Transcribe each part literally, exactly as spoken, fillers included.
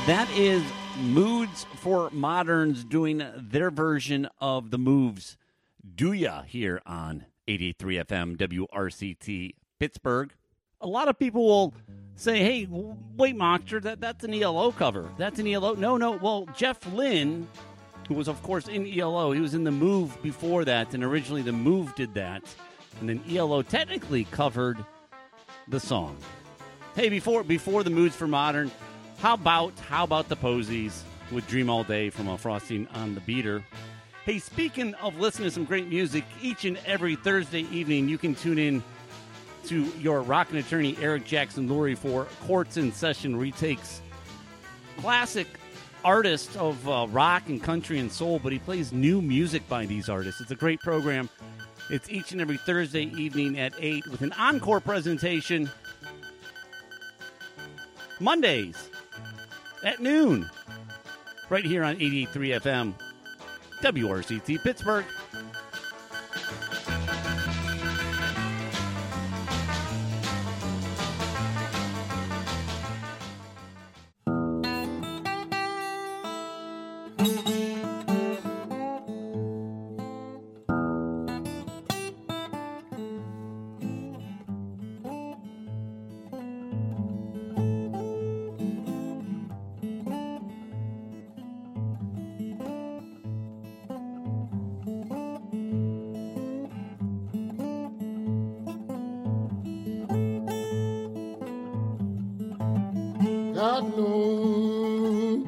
That is Moods for Moderns doing their version of The Moves. Do ya here on eighty-eight point three F M W R C T Pittsburgh. A lot of people will say, hey, wait, Monster, that, that's an E L O cover. That's an E L O. No, no. Well, Jeff Lynne, who was, of course, in E L O, he was in The Move before that, and originally The Move did that. And then E L O technically covered the song. Hey, before before the Moods for Modern, how about how about the Posies with Dream All Day from a Frosting on the Beater? Hey, speaking of listening to some great music, each and every Thursday evening you can tune in to your rockin' attorney Eric Jackson Lurie for Courts in Session, where he takes classic artists of uh, rock and country and soul, but he plays new music by these artists. It's a great program. It's each and every Thursday evening at eight with an encore presentation Mondays at noon right here on eighty-eight point three F M W R C T Pittsburgh. God knows.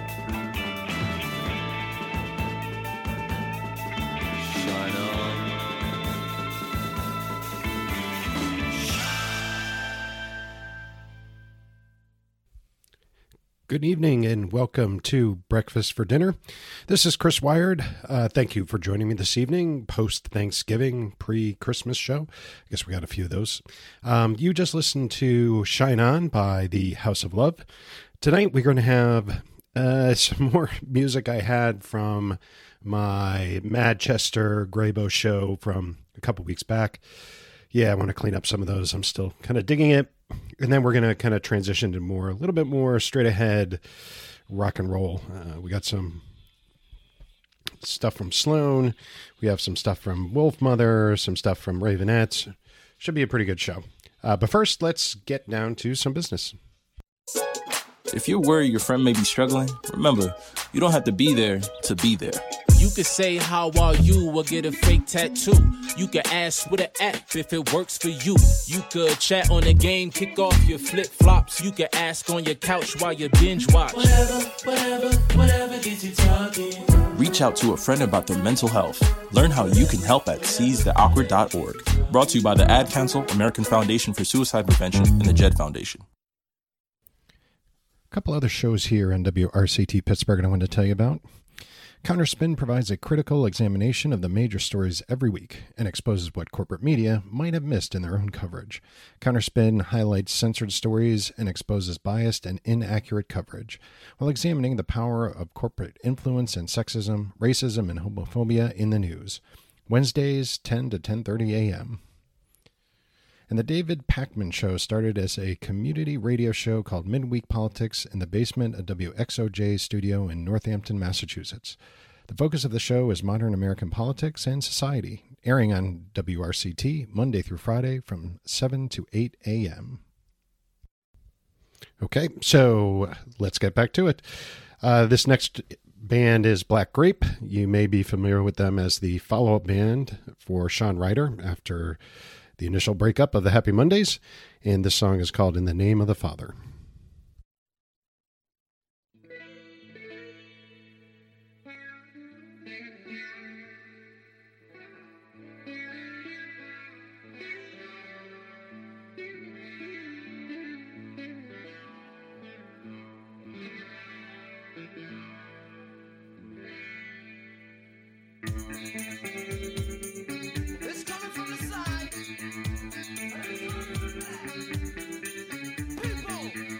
Shine on. Good evening and welcome to Breakfast for Dinner. This is Chris Wired. Uh, thank you for joining me this evening, post-Thanksgiving, pre-Christmas show. I guess we got a few of those. Um, you just listened to Shine On by the House of Love. Tonight we're going to have uh, some more music I had from my Manchester Graybo show from a couple weeks back. Yeah, I want to clean up some of those. I'm still kind of digging it. And then we're going to kind of transition to more, a little bit more straight ahead rock and roll. Uh, we got some stuff from Sloan. We have some stuff from Wolfmother, some stuff from Ravenettes. Should be a pretty good show. Uh, but first, let's get down to some business. If you're worried your friend may be struggling, remember, you don't have to be there to be there. You could say, how are you, or get a fake tattoo. You could ask with an app if it works for you. You could chat on the game, kick off your flip-flops. You could ask on your couch while you binge watch. Whatever, whatever, whatever gets you talking. Reach out to a friend about their mental health. Learn how you can help at seize the awkward dot org. Brought to you by the Ad Council, American Foundation for Suicide Prevention, and the Jed Foundation. A couple other shows here on W R C T Pittsburgh I wanted to tell you about. Counterspin provides a critical examination of the major stories every week and exposes what corporate media might have missed in their own coverage. Counterspin highlights censored stories and exposes biased and inaccurate coverage, while examining the power of corporate influence and sexism, racism, and homophobia in the news. Wednesdays, ten to ten thirty a.m. And the David Pakman Show started as a community radio show called Midweek Politics in the basement of W X O J's studio in Northampton, Massachusetts. The focus of the show is modern American politics and society, airing on W R C T Monday through Friday from seven to eight a.m. Okay, so let's get back to it. Uh, this next band is Black Grape. You may be familiar with them as the follow-up band for Shawn Ryder after the initial breakup of the Happy Mondays, and this song is called In the Name of the Father. People!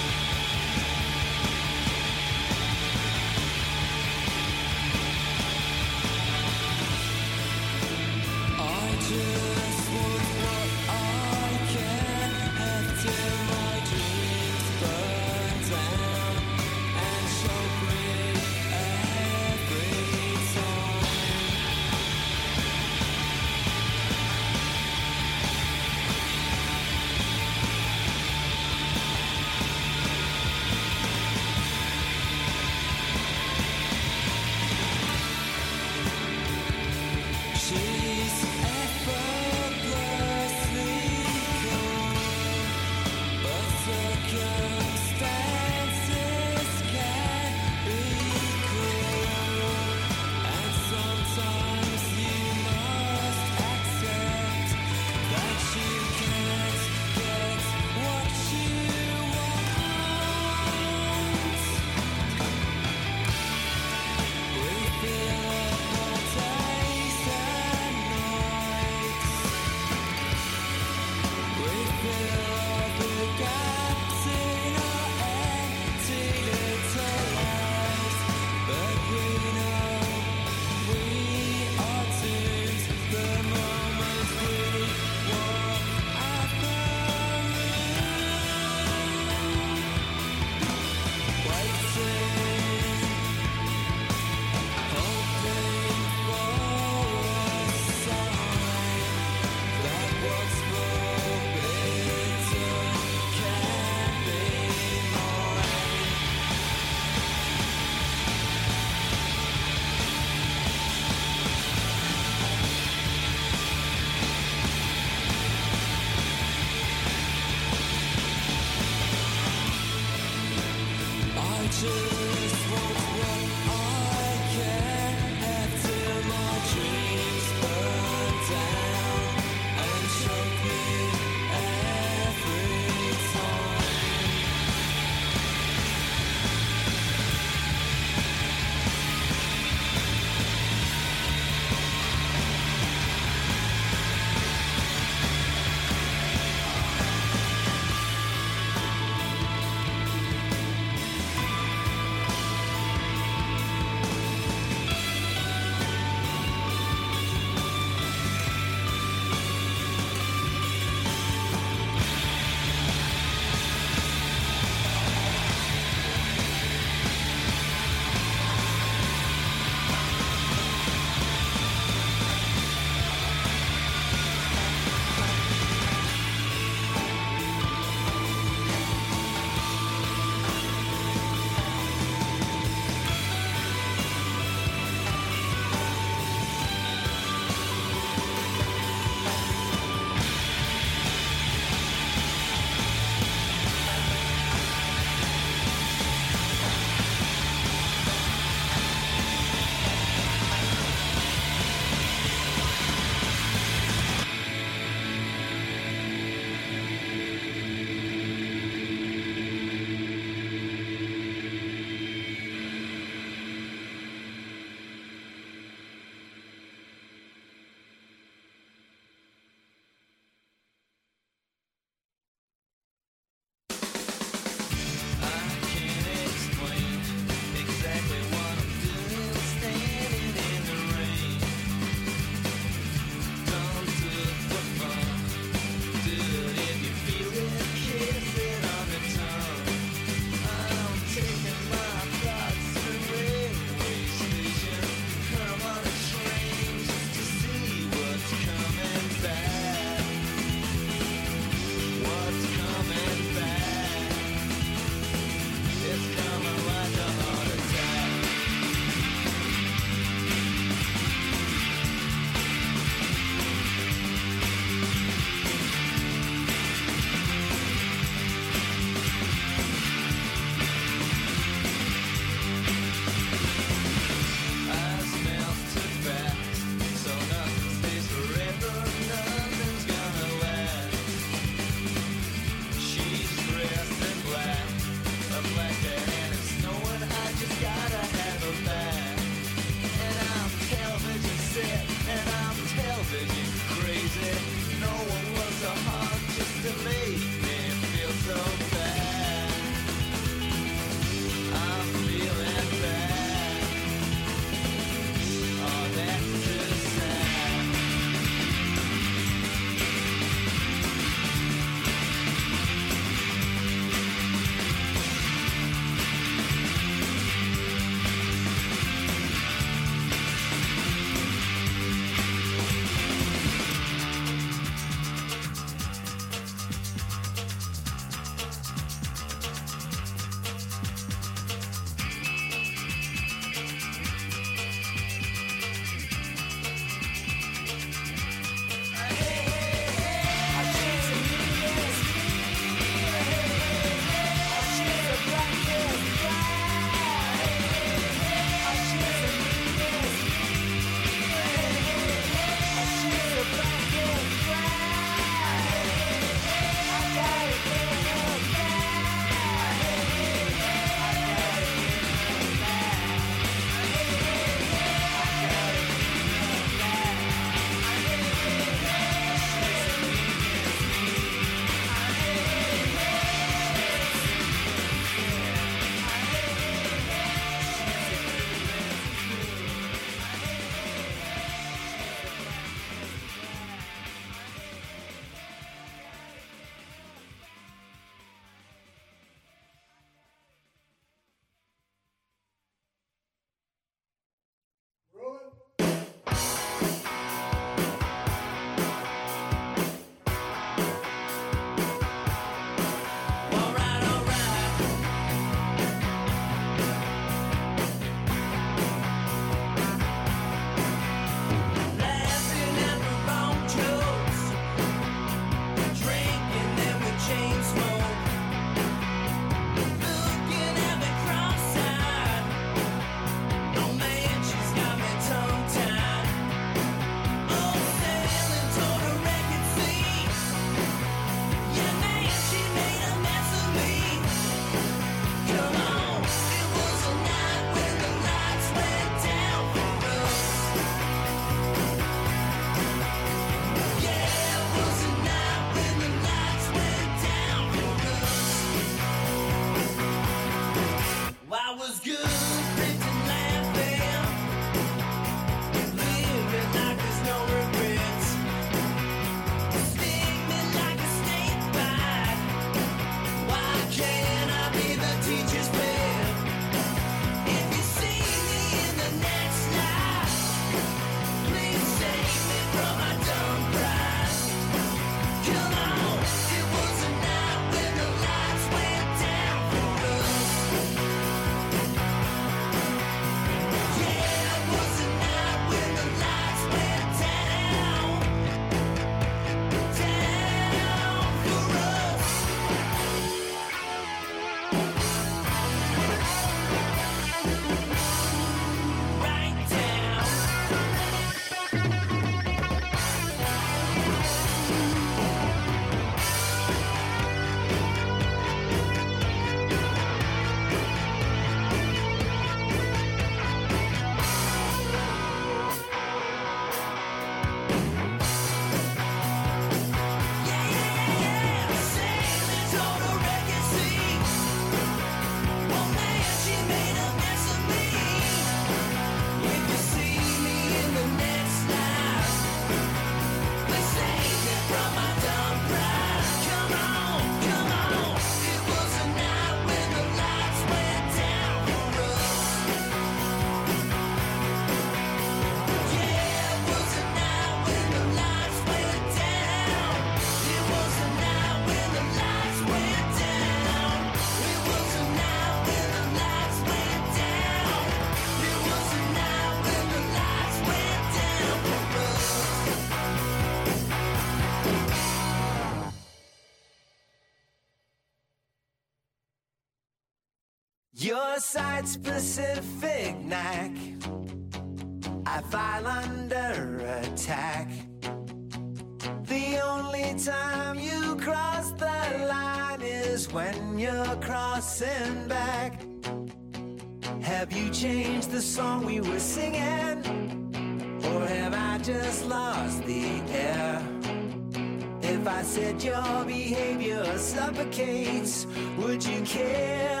Your site-specific knack, I file under attack. The only time you cross the line is when you're crossing back. Have you changed the song we were singing? Or have I just lost the air? If I said your behavior suffocates, would you care?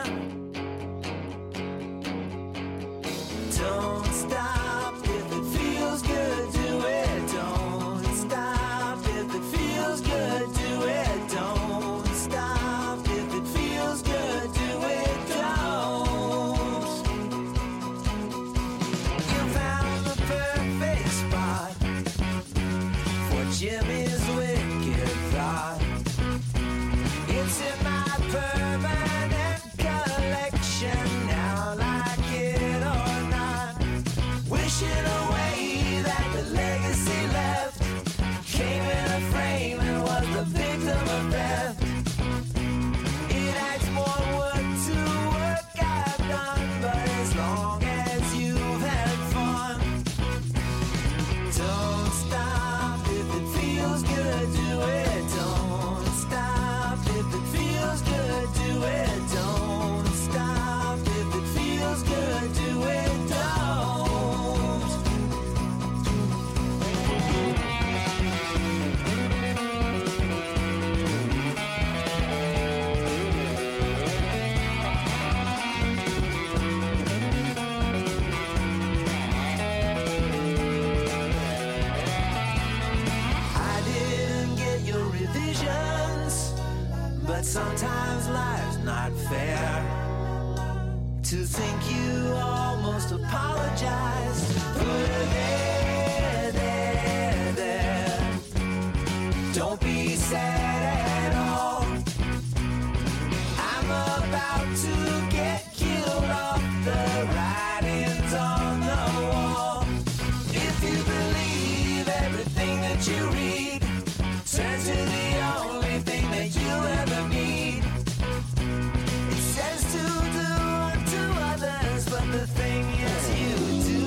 Don't stop if it feels good, do it. Don't stop if it feels good, do it. Don't stop if it feels good, do it. Don't. You found the perfect spot for Jimmy's wicked thought. It's in my permanent collection now, like it or not. Wishing away that the legacy left came in a frame and was the victim of theft. It adds more work to work I've done, but as long as you've had fun, don't stop if it feels good, do it. Don't stop if it feels good, do it. Don't stop if it feels good, do it. Don't. I didn't get your revisions, but sometimes life's not fair. To think you almost apologized. Put her there, there, there. Don't be sad at all. I'm about to get killed off, the writings on the wall. If you believe everything that you read, turn to the only thing that you ever need. It says to do unto others, but the thing is you do.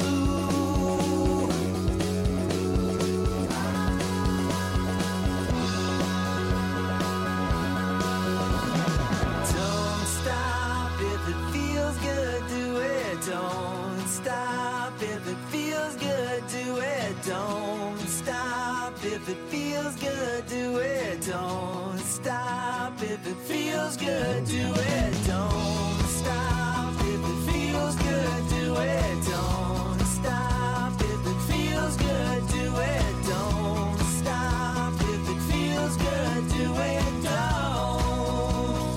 Don't stop if it feels good, do it. Don't stop if it feels good, do it. Don't stop if it feels good, do it. Don't stop if it feels good, do it. Don't stop if it feels good, do it. Don't stop if it feels good, do it. Don't stop if it feels good, do it. Don't.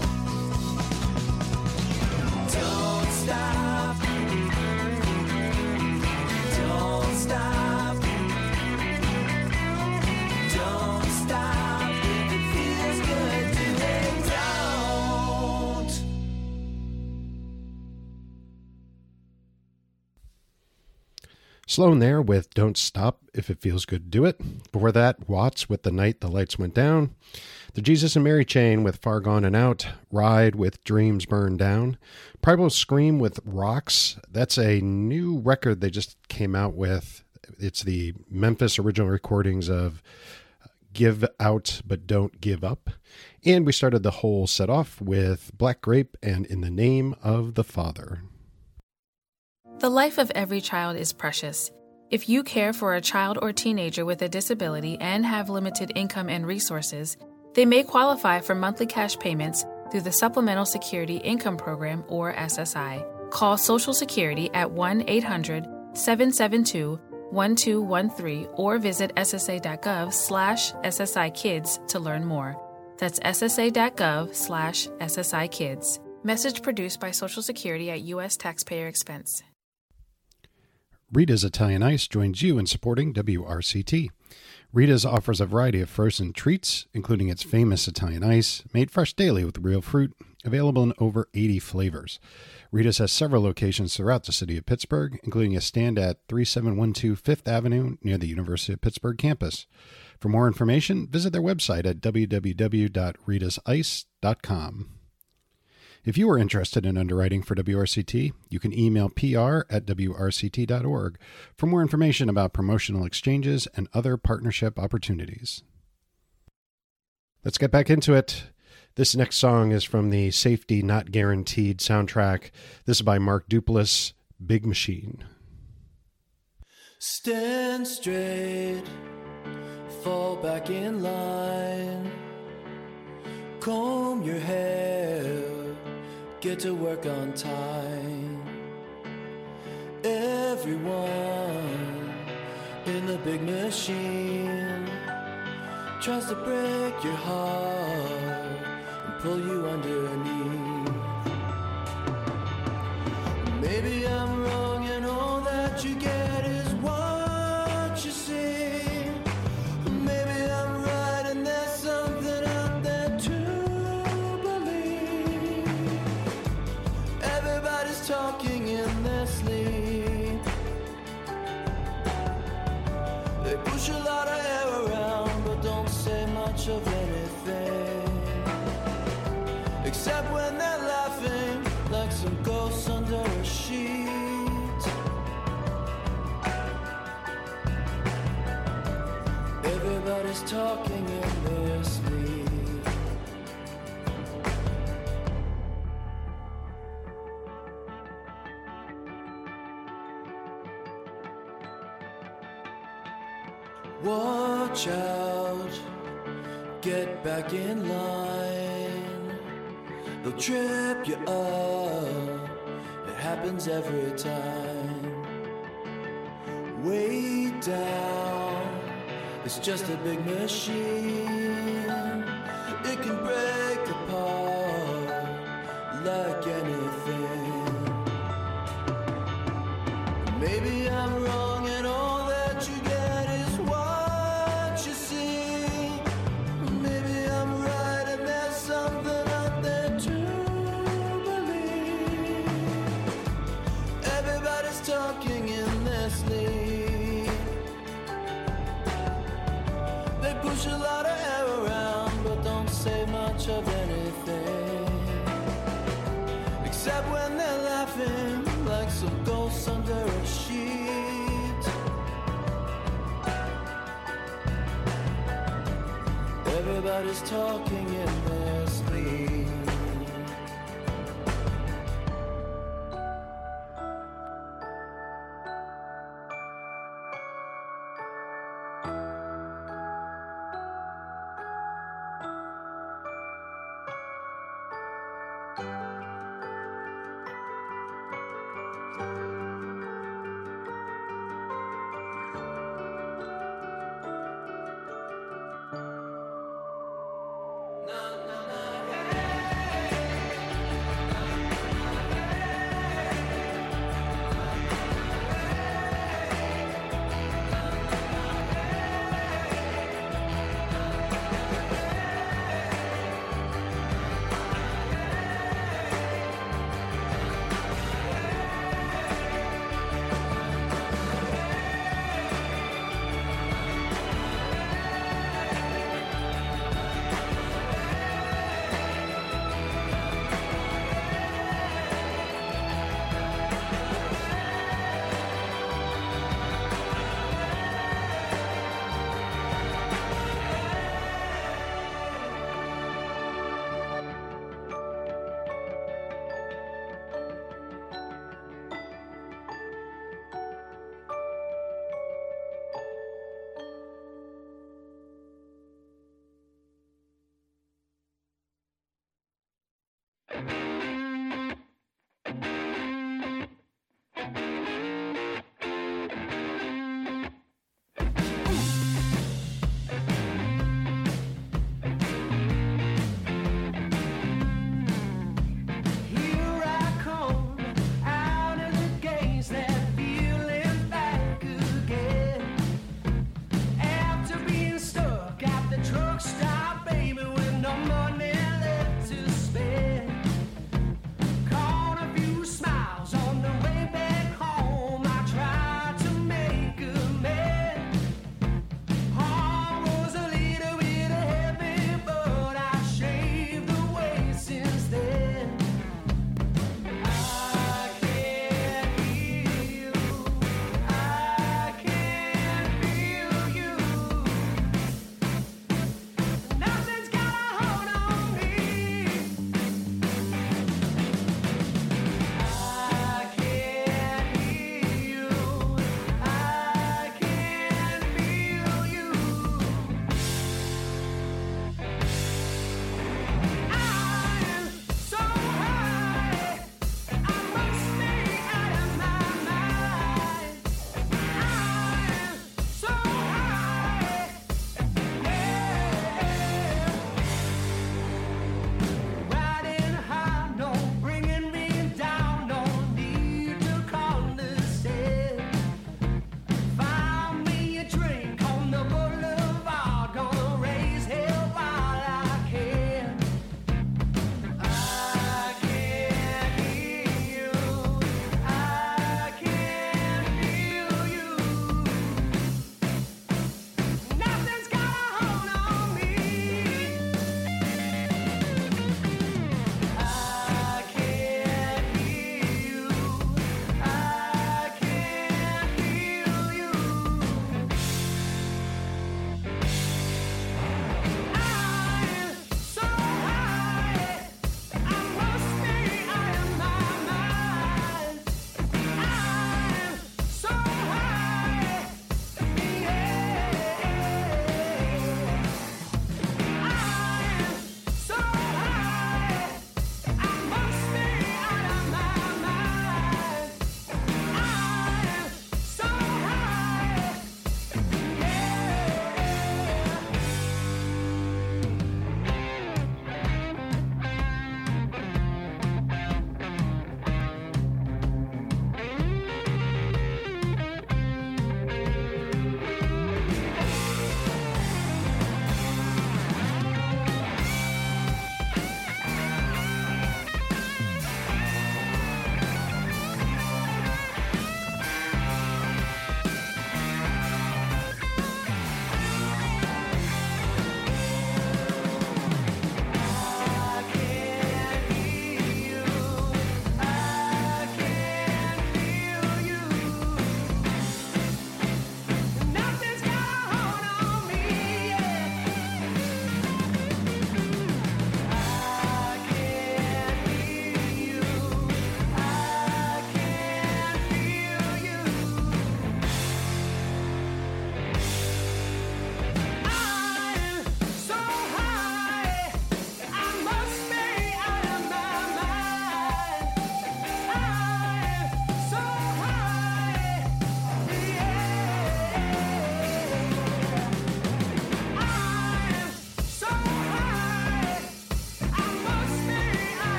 Don't stop. Don't stop. Don't stop if it feels good, do it. Don't. Sloan there with Don't Stop If It Feels Good, Do It. Before that, Watts with The Night the Lights Went Down. The Jesus and Mary Chain with Far Gone and Out. Ride with Dreams Burned Down. Primal Scream with Rocks. That's a new record they just came out with. It's the Memphis original recordings of Give Out But Don't Give Up. And we started the whole set off with Black Grape and In the Name of the Father. The life of every child is precious. If you care for a child or teenager with a disability and have limited income and resources, they may qualify for monthly cash payments through the Supplemental Security Income Program, or S S I. Call Social Security at one eight hundred seven seven two one two one three or visit ssa.gov slash SSI Kids to learn more. That's ssa.gov slash SSI Kids. Message produced by Social Security at U S taxpayer expense. Rita's Italian Ice joins you in supporting W R C T. Rita's offers a variety of frozen treats, including its famous Italian Ice, made fresh daily with real fruit, available in over eighty flavors. Rita's has several locations throughout the city of Pittsburgh, including a stand at thirty-seven twelve Fifth Avenue near the University of Pittsburgh campus. For more information, visit their website at w w w dot ritas ice dot com. If you are interested in underwriting for W R C T, you can email P R at W R C T dot org for more information about promotional exchanges and other partnership opportunities. Let's get back into it. This next song is from the Safety Not Guaranteed soundtrack. This is by Mark Duplass, Big Machine. Stand straight, fall back in line, comb your hair, get to work on time. Everyone in the big machine tries to break your heart and pull you underneath. Maybe I'm wrong and all that you get is what you see. Maybe I'm right and there's something out there to believe. Everybody's talking in their sleep. They push a lot of air around but don't say much of anything, except when they're laughing like some ghosts under a sheet. Everybody's talking in their sleep. Watch out, get back in line. They'll trip you up, it happens every time. Way down, it's just a big machine. It can break apart like anything. Maybe I'm wrong and all that you get is what you see. Maybe I'm right and there's something out there to believe. Everybody's talking in their sleep. They push a lot of air around but don't say much of anything, except when they're laughing like some ghosts under a sheet. Everybody's talking in their sleep. Truck stop, baby, with no money left to spend.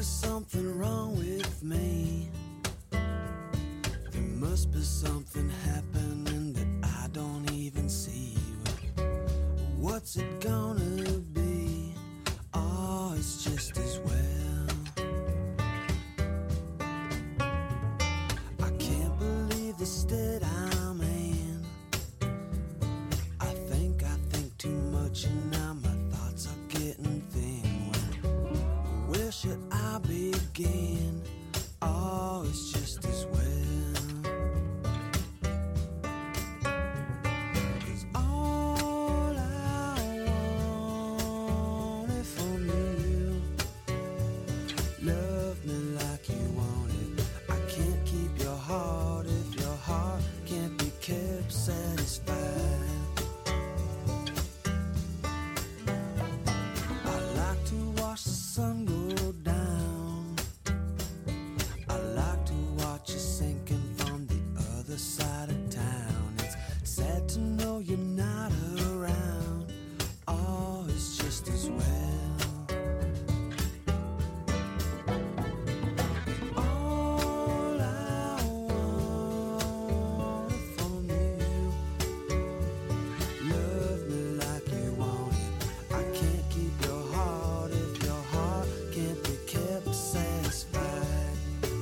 there's something wrong with me. There must be something happening that I don't even see. What's it gonna be? Oh, it's just as well. I can't believe the state I'm in. I think I think too much and now my thoughts are getting thin. Where should I begin? Oh, it's just as well. 'Cause all I wanted from you, love me like you want it. I can't keep your heart if your heart can't be kept satisfied. I like to watch the sun go down. I like to watch you sinking from the other side of town. It's sad to know you're not around. Oh, it's just as well. All I wanted from you, love me like you want it. I can't keep your heart if your heart can't be kept satisfied.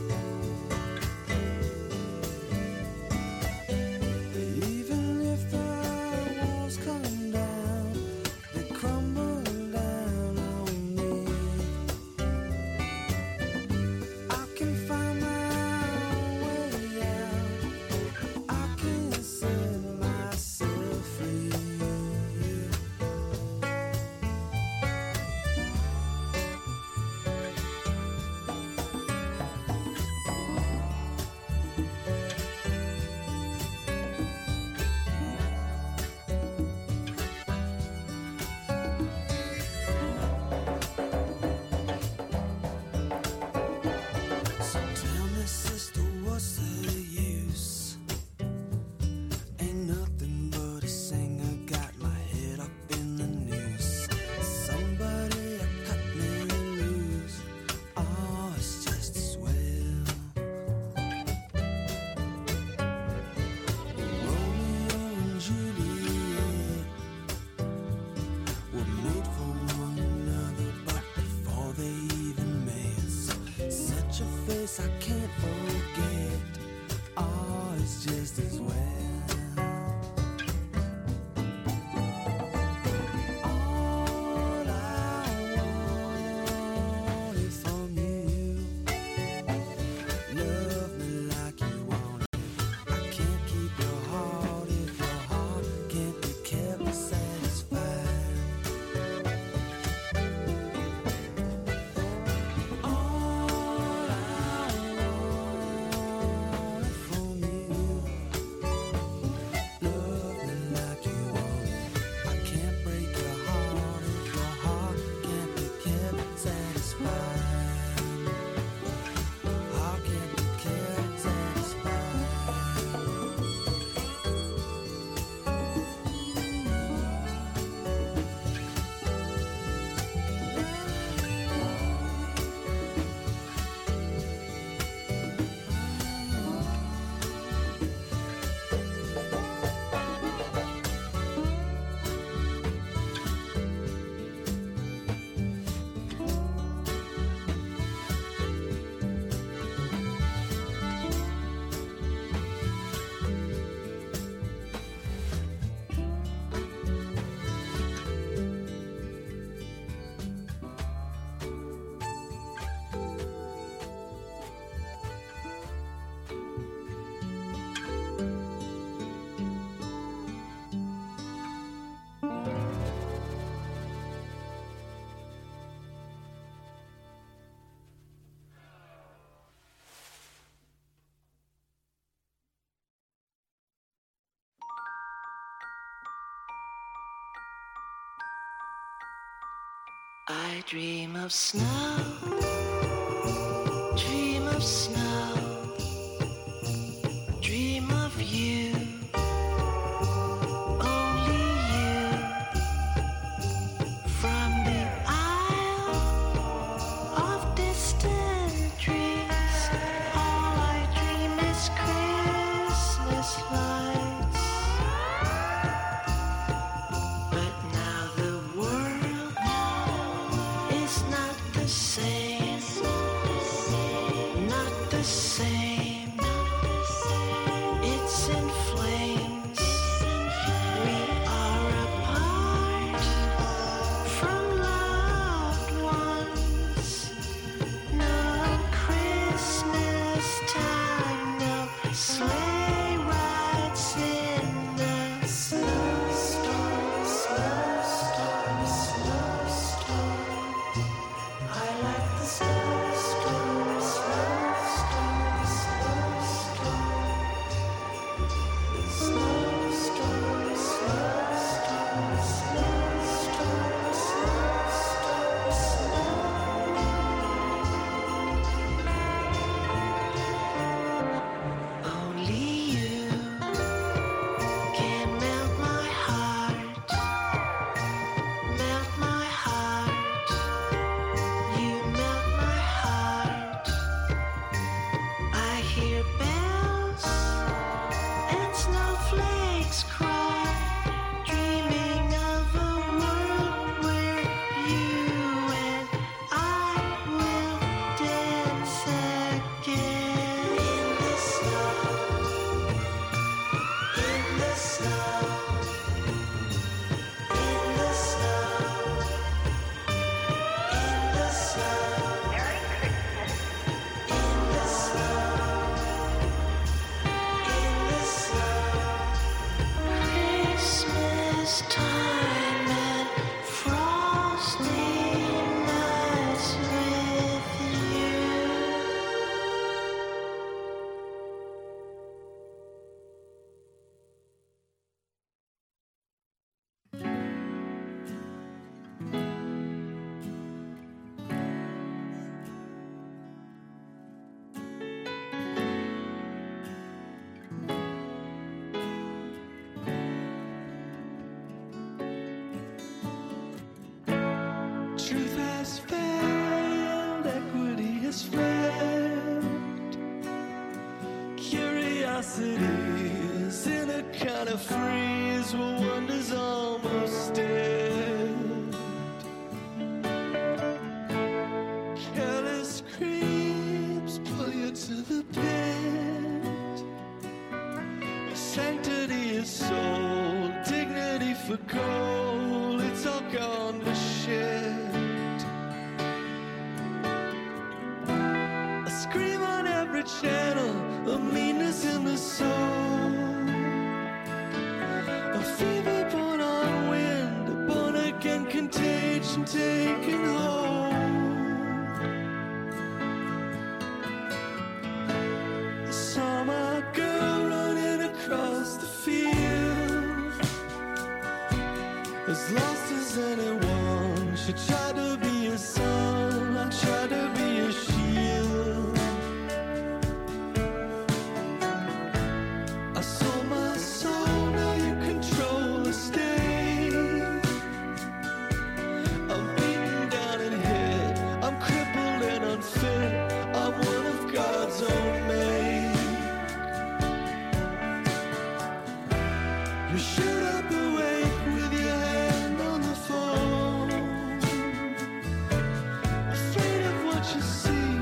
Even if the walls come down, they crumble down on me. I can find my way out. I can set myself free. So tell me, sister, what's the use? Ain't nothing but a singer got my head up in the news. Somebody cut me loose. Oh, it's just as well. Romeo and Juliet were made for one another, but before they even met, so such a face I can't forget. Oh, it's just as well. All I wanted from you, love me like you want it. I can't keep your heart if your heart can't be kept satisfied. All I wanted from you, love me like you want it. I can't break your heart if your heart can't be kept satisfied. Heart can't be kept satisfied. I dream of snow, dream of snow, dream of you, only you. From the isle of distant has fled. Curiosity is in a kind of freeze where wonder's almost dead. Careless creeps pull you to the pit. Sanctity is sold, dignity for gold. It's all gone to shit. A scream on every channel, a meanness in the soul. A fever born on wind, a born again contagion taking hold. I saw my girl running across the field, as lost as anyone. She tried to be a sun, I tried to be a shield. I sold my soul, now you control the state. I'm beaten down and hit, I'm crippled and unfit. I'm one of God's own make. You shoot up awake with your hand on the phone, afraid of what you see,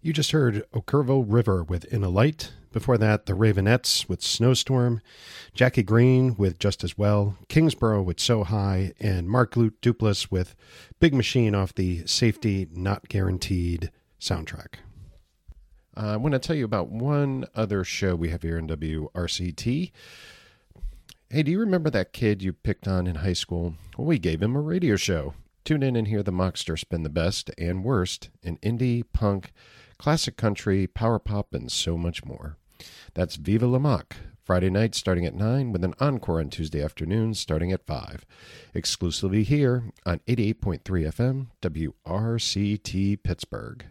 You just heard Okervo River with In a Light. Before that, the Ravenettes with Snowstorm, Jackie Green with Just As Well, Kingsborough with So High, and Mark Lute Duplass with Big Machine off the Safety Not Guaranteed soundtrack. Uh, I want to tell you about one other show we have here in W R C T. Hey, do you remember that kid you picked on in high school? Well, we gave him a radio show. Tune in and hear the Mockster spin the best and worst in indie, punk, classic country, power pop, and so much more. That's Viva La Mock, Friday night starting at nine with an encore on Tuesday afternoons starting at five. Exclusively here on eighty-eight point three F M, W R C T Pittsburgh.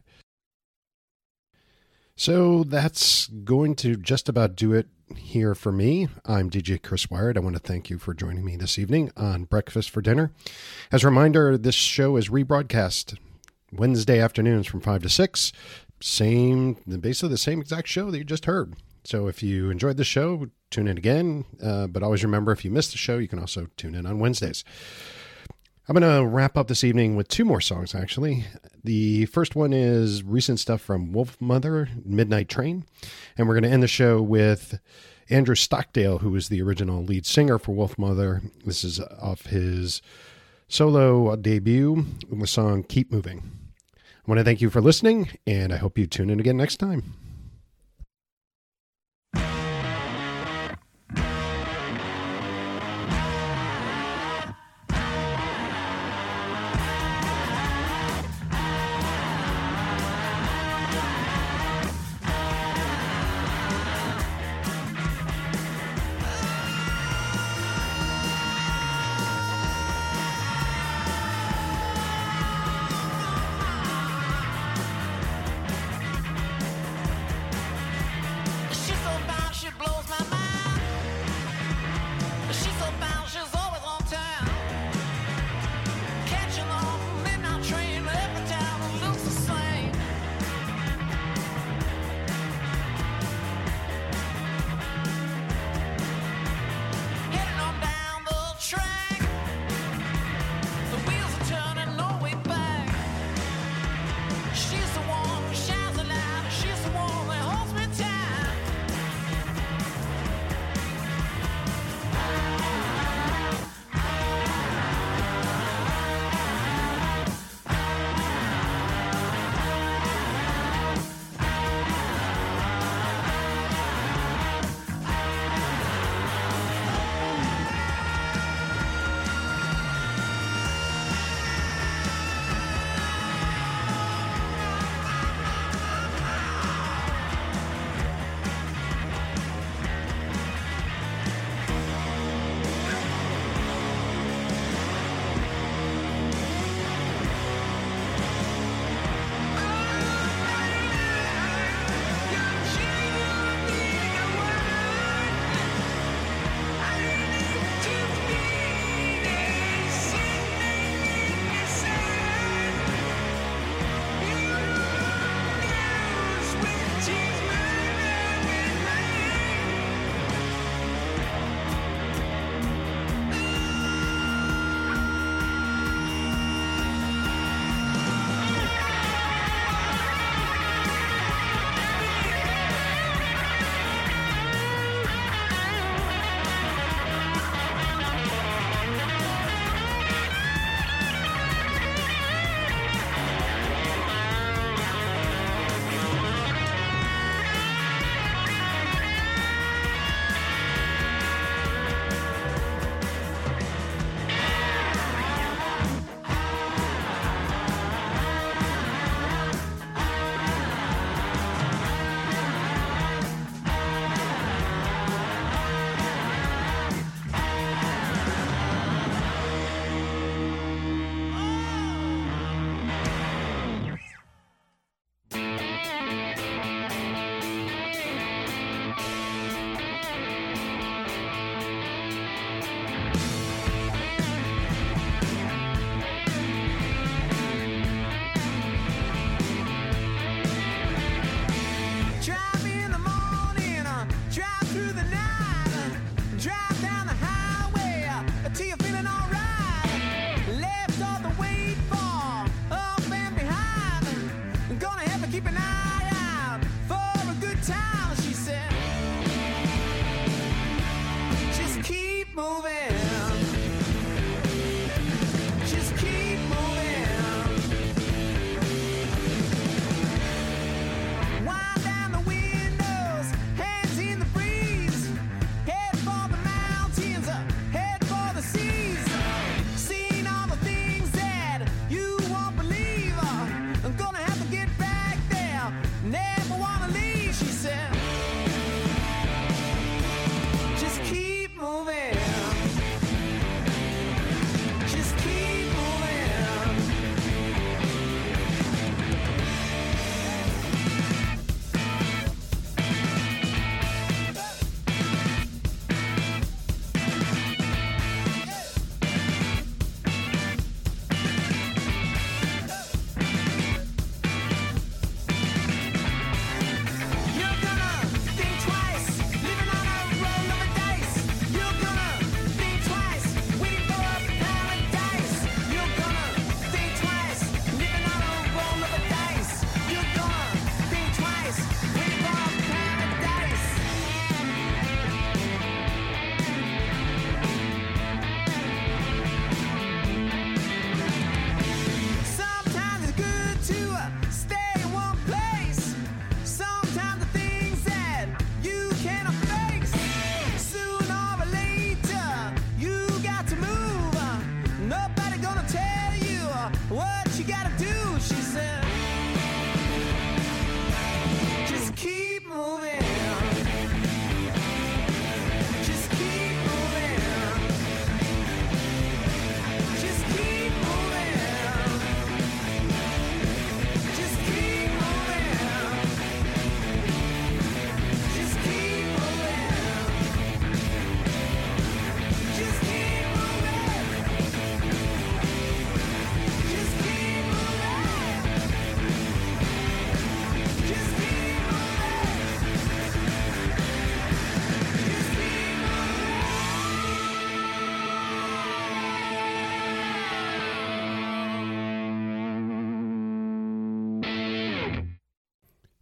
So that's going to just about do it here for me. I'm D J Chris Wired. I want to thank you for joining me this evening on Breakfast for Dinner. As a reminder, this show is rebroadcast Wednesday afternoons from five to six. Same, basically the same exact show that you just heard. So if you enjoyed the show, tune in again. Uh, but always remember, if you missed the show, you can also tune in on Wednesdays. I'm going to wrap up this evening with two more songs, actually. The first one is recent stuff from Wolfmother, Midnight Train. And we're going to end the show with Andrew Stockdale, who was the original lead singer for Wolfmother. This is off his solo debut, the song Keep Moving. I want to thank you for listening, and I hope you tune in again next time.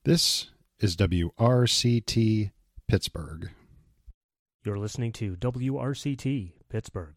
This is W R C T Pittsburgh. You're listening to W R C T Pittsburgh.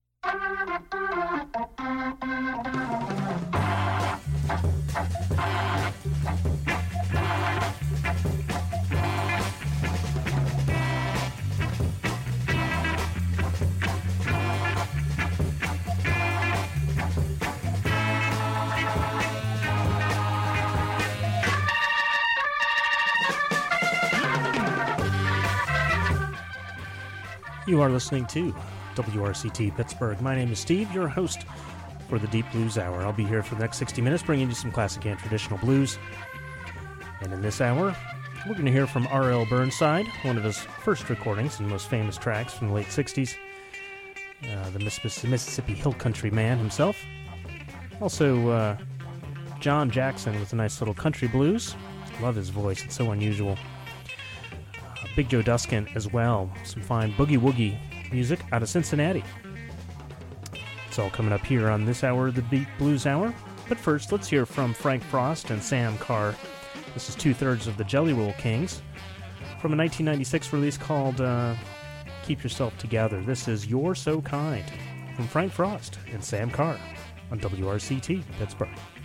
You are listening to W R C T Pittsburgh. My name is Steve, your host for the Deep Blues Hour. I'll be here for the next sixty minutes, bringing you some classic and traditional blues. And in this hour, we're going to hear from R L Burnside, one of his first recordings and most famous tracks from the late sixties. Uh, the Mississippi Hill Country man himself. Also, uh, John Jackson with a nice little country blues. Love his voice, it's so unusual. Big Joe Duskin as well. Some fine boogie-woogie music out of Cincinnati. It's all coming up here on this hour of the Deep Blues Hour. But first, let's hear from Frank Frost and Sam Carr. This is two-thirds of the Jelly Roll Kings from a nineteen ninety-six release called uh, Keep Yourself Together. This is You're So Kind from Frank Frost and Sam Carr on W R C T Pittsburgh.